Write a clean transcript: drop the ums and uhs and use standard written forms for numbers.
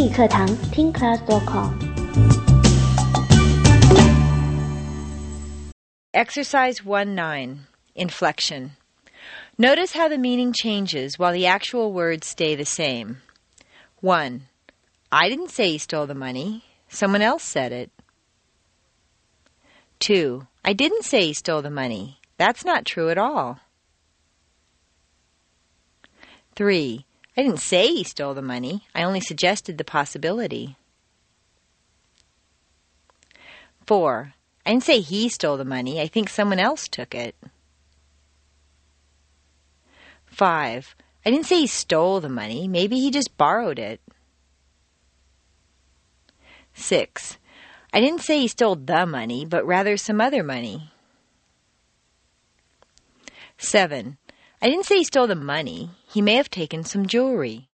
英语课堂听 class.com。 Exercise 1-9, Inflection. Notice how the meaning changes while the actual words stay the same. 1. I didn't say he stole the money. Someone else said it. 2. I didn't say he stole the money. That's not true at all. 3. I didn't say he stole the money. I only suggested the possibility. 4. I didn't say he stole the money. I think someone else took it. 5. I didn't say he stole the money. Maybe he just borrowed it. 6. I didn't say he stole the money, but rather some other money. 7. I didn't say he stole the money. He may have taken some jewelry.